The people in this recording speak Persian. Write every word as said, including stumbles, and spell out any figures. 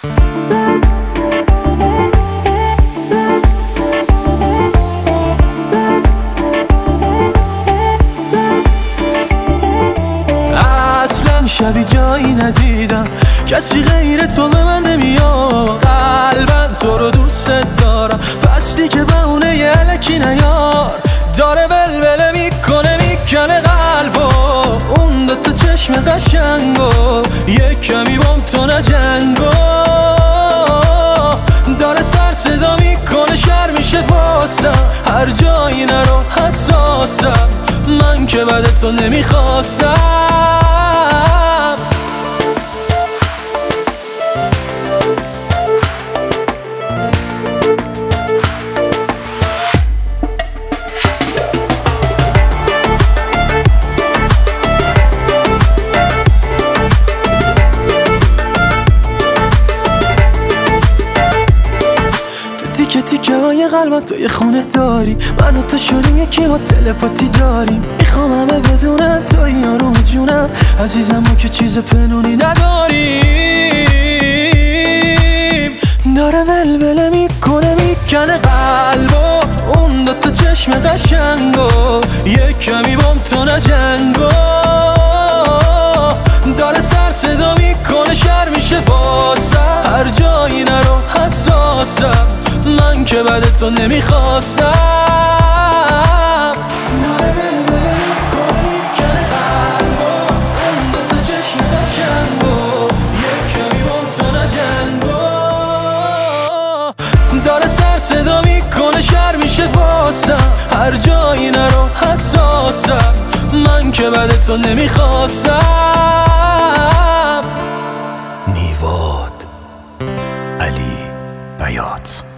اصلا شبی جایی ندیدم کسی غیر تو به من نمیاد. قلبم تو رو دوست دارم پس دیگه بهونه یه الکی نیار. داره ولوله میکنه میکنه قلبو اون دوتا چشم قشنگو یک کمی بام تو نجنگو. داره سر صدا میکنه شر میشه واسم هر جایی نرو حساسم من که بعد تو نمیخواستم. تیکه تیکه های قلبم تو یه خونه داری من و تو شدیم یکی ما تلپاتی داریم. میخوام همه بدونن تو یارو جونم عزیزم ما که چیز پنونی نداریم. داره ولوله میکنه میکنه قلبو اون دوتا چشم قشنگو یک کمی بام تو نجنگو. داره سر صدا میکنه شر میشه واسم هر جایی نرو حساسم من که بعد تو نمیخواستم. داره ولوله میکنه میکنه قلبو اون دوتا چشم قشنگو یک کمی بام تو نجنگو. داره سر صدا میکنه شر میشه واسم هر جایی نرو حساسم من که بعد تو نمیخواستم. نیواد علی بیات.